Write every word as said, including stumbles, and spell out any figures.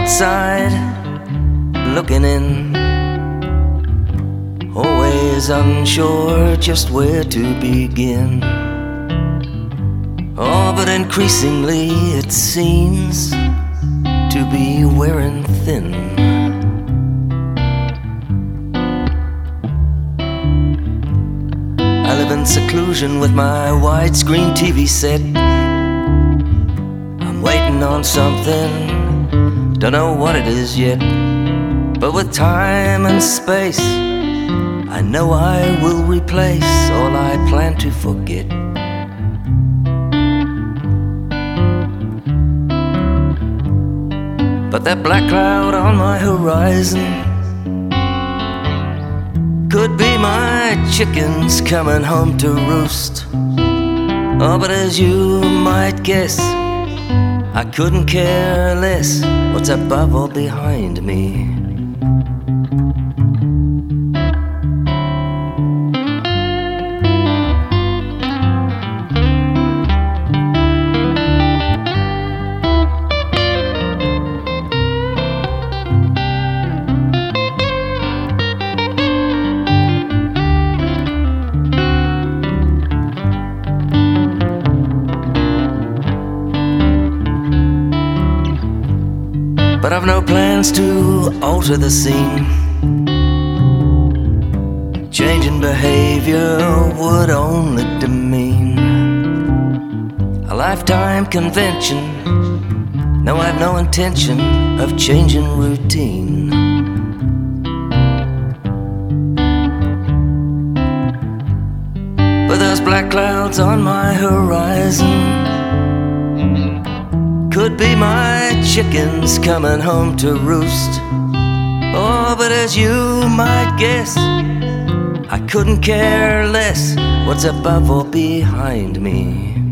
outside, looking in, always unsure just where to begin. Oh, but increasingly it seems to be wearing thin. I live in seclusion with my widescreen T V set. I'm waiting on something, don't know what it is yet. But with time and space, I know I will replace all I plan to forget. But that black cloud on my horizon could be my chickens coming home to roost. Oh, but as you might guess, I couldn't care less what's above or behind me. But I've no plans to alter the scene. Changing behavior would only demean a lifetime convention. No, I've no intention of changing routine. But those black clouds on my horizon could be my chickens coming home to roost. Oh, but as you might guess, I couldn't care less what's above or behind me.